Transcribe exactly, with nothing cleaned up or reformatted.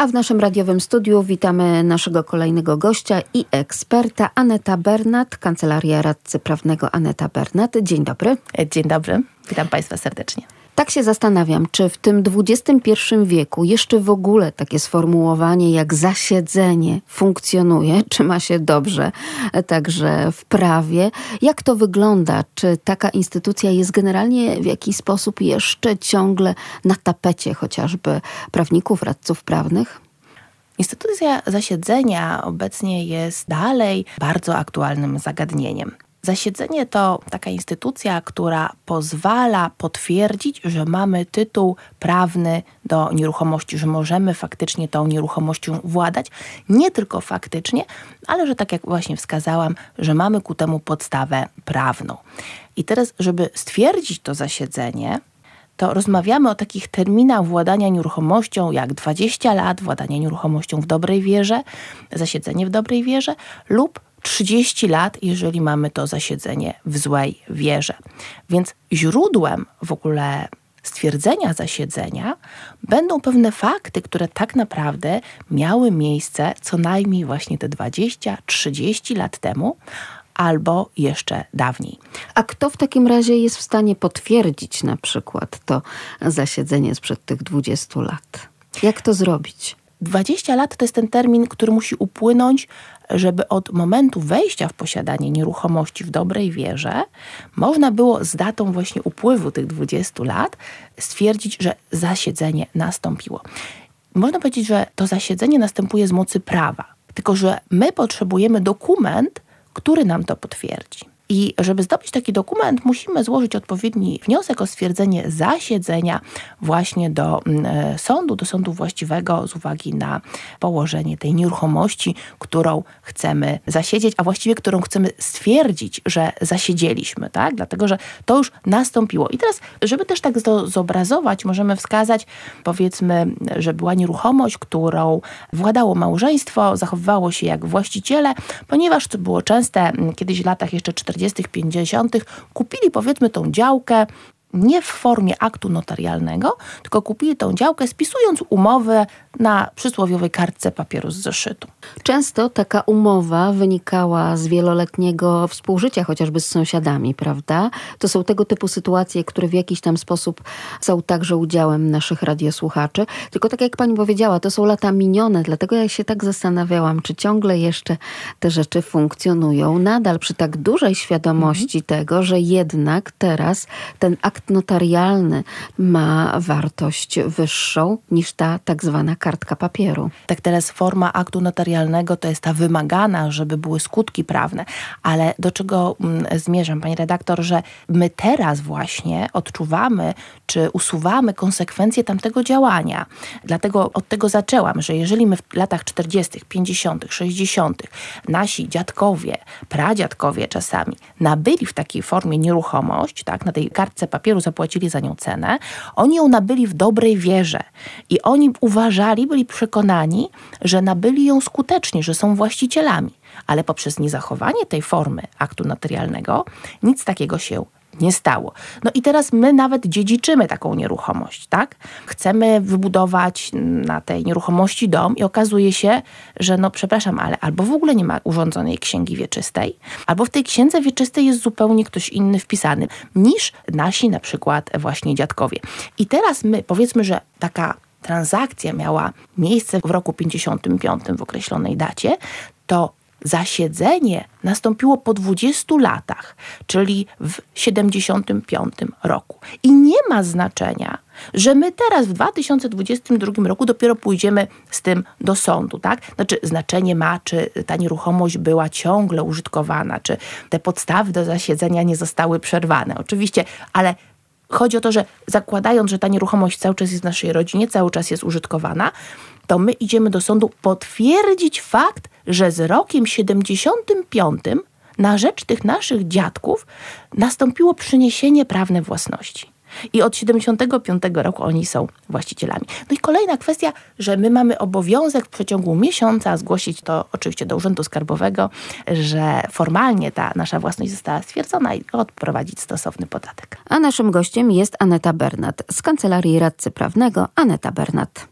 A w naszym radiowym studiu witamy naszego kolejnego gościa i eksperta, Aneta Bernat, Kancelaria Radcy Prawnego Aneta Bernat. Dzień dobry. Dzień dobry, witam Państwa serdecznie. Tak się zastanawiam, czy w tym dwudziestym pierwszym wieku jeszcze w ogóle takie sformułowanie jak zasiedzenie funkcjonuje, czy ma się dobrze także w prawie. Jak to wygląda? Czy taka instytucja jest generalnie w jakiś sposób jeszcze ciągle na tapecie chociażby prawników, radców prawnych? Instytucja zasiedzenia obecnie jest dalej bardzo aktualnym zagadnieniem. Zasiedzenie to taka instytucja, która pozwala potwierdzić, że mamy tytuł prawny do nieruchomości, że możemy faktycznie tą nieruchomością władać, nie tylko faktycznie, ale że tak jak właśnie wskazałam, że mamy ku temu podstawę prawną. I teraz, żeby stwierdzić to zasiedzenie, to rozmawiamy o takich terminach władania nieruchomością jak dwadzieścia lat, władanie nieruchomością w dobrej wierze, zasiedzenie w dobrej wierze lub trzydzieści lat, jeżeli mamy to zasiedzenie w złej wierze. Więc źródłem w ogóle stwierdzenia zasiedzenia będą pewne fakty, które tak naprawdę miały miejsce co najmniej właśnie te dwadzieścia trzydzieści lat temu, albo jeszcze dawniej. A kto w takim razie jest w stanie potwierdzić na przykład to zasiedzenie sprzed tych dwudziestu lat? Jak to zrobić? dwadzieścia lat to jest ten termin, który musi upłynąć, żeby od momentu wejścia w posiadanie nieruchomości w dobrej wierze można było z datą właśnie upływu tych dwudziestu lat stwierdzić, że zasiedzenie nastąpiło. Można powiedzieć, że to zasiedzenie następuje z mocy prawa, tylko że my potrzebujemy dokument, który nam to potwierdzi. I żeby zdobyć taki dokument, musimy złożyć odpowiedni wniosek o stwierdzenie zasiedzenia właśnie do e, sądu, do sądu właściwego z uwagi na położenie tej nieruchomości, którą chcemy zasiedzieć, a właściwie którą chcemy stwierdzić, że zasiedzieliśmy, tak? Dlatego, że to już nastąpiło. I teraz, żeby też tak to zobrazować, możemy wskazać, powiedzmy, że była nieruchomość, którą władało małżeństwo, zachowywało się jak właściciele, ponieważ to było częste, kiedyś w latach jeszcze czterdziestych, pięćdziesiątych kupili powiedzmy tą działkę nie w formie aktu notarialnego, tylko kupili tą działkę spisując umowę na przysłowiowej kartce papieru z zeszytu. Często taka umowa wynikała z wieloletniego współżycia, chociażby z sąsiadami, prawda? To są tego typu sytuacje, które w jakiś tam sposób są także udziałem naszych radiosłuchaczy. Tylko tak jak pani powiedziała, to są lata minione, dlatego ja się tak zastanawiałam, czy ciągle jeszcze te rzeczy funkcjonują nadal przy tak dużej świadomości mhm. tego, że jednak teraz ten akt notarialny ma wartość wyższą niż ta tak zwana kartka papieru. Tak, teraz forma aktu notarialnego to jest ta wymagana, żeby były skutki prawne. Ale do czego mm, zmierzam, pani redaktor, że my teraz właśnie odczuwamy, czy usuwamy konsekwencje tamtego działania. Dlatego od tego zaczęłam, że jeżeli my w latach czterdziestych, pięćdziesiątych, sześćdziesiątych nasi dziadkowie, pradziadkowie czasami nabyli w takiej formie nieruchomość, tak, na tej kartce papieru zapłacili za nią cenę, oni ją nabyli w dobrej wierze i oni uważali, byli przekonani, że nabyli ją skutecznie, że są właścicielami, ale poprzez niezachowanie tej formy aktu notarialnego nic takiego się nie stało. No i teraz my nawet dziedziczymy taką nieruchomość, tak? Chcemy wybudować na tej nieruchomości dom i okazuje się, że no przepraszam, ale albo w ogóle nie ma urządzonej księgi wieczystej, albo w tej księdze wieczystej jest zupełnie ktoś inny wpisany niż nasi na przykład właśnie dziadkowie. I teraz my powiedzmy, że taka transakcja miała miejsce w roku pięćdziesiątym piątym w określonej dacie, to zasiedzenie nastąpiło po dwudziestu latach, czyli w siedemdziesiątym piątym roku. I nie ma znaczenia, że my teraz w dwa tysiące dwudziestym drugim roku dopiero pójdziemy z tym do sądu, tak? Znaczy znaczenie ma, czy ta nieruchomość była ciągle użytkowana, czy te podstawy do zasiedzenia nie zostały przerwane. Oczywiście, ale chodzi o to, że zakładając, że ta nieruchomość cały czas jest w naszej rodzinie, cały czas jest użytkowana, to my idziemy do sądu potwierdzić fakt, że z rokiem siedemdziesiątym piątym na rzecz tych naszych dziadków nastąpiło przyniesienie prawne własności. I od siedemdziesiątego piątego roku oni są właścicielami. No i kolejna kwestia, że my mamy obowiązek w przeciągu miesiąca zgłosić to oczywiście do Urzędu Skarbowego, że formalnie ta nasza własność została stwierdzona i odprowadzić stosowny podatek. A naszym gościem jest Aneta Bernat z Kancelarii Radcy Prawnego Aneta Bernat.